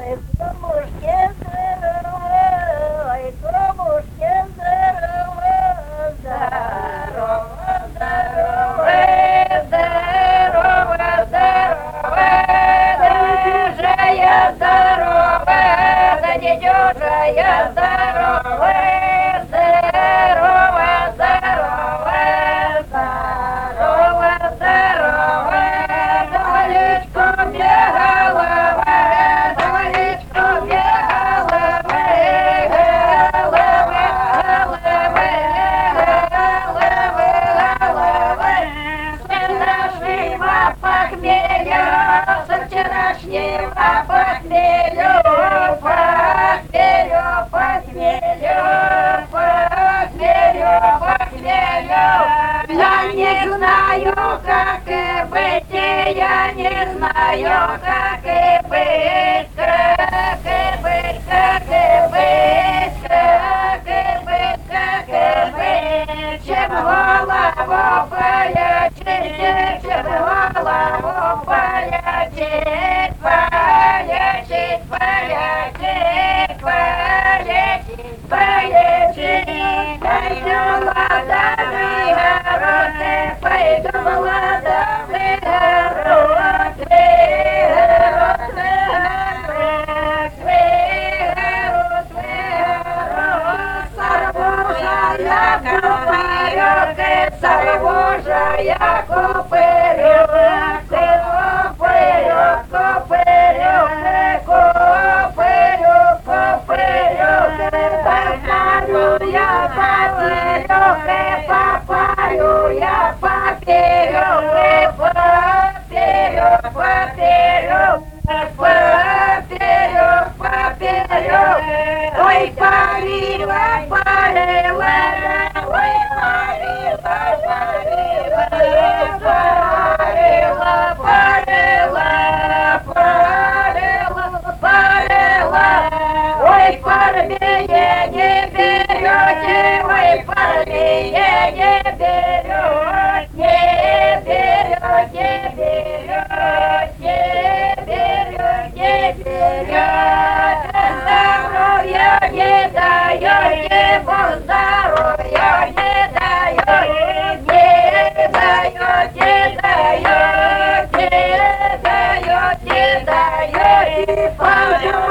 Я не знаю, как быть, я не знаю, как быть, как быть, как быть, как быть, как быть, чем голову полечить, чем голову полечить, полечить, полечить, полечить, полечить, пойду ладами городы, пойду ладами городы, я купаю, купаю, купаю, купаю, купаю, попаю я поперек, попаю я поперек, поперек, поперек, поперек, поперек, ой, парила, парила, ой, парила, парила, парила, парила, парила, парила, ой, пармие не берете, ой, пармие не берете, не берете, не берете, не берете, не берете, здоровья не даете, Бог здоровья не даете, не даете, даете, даете, даете,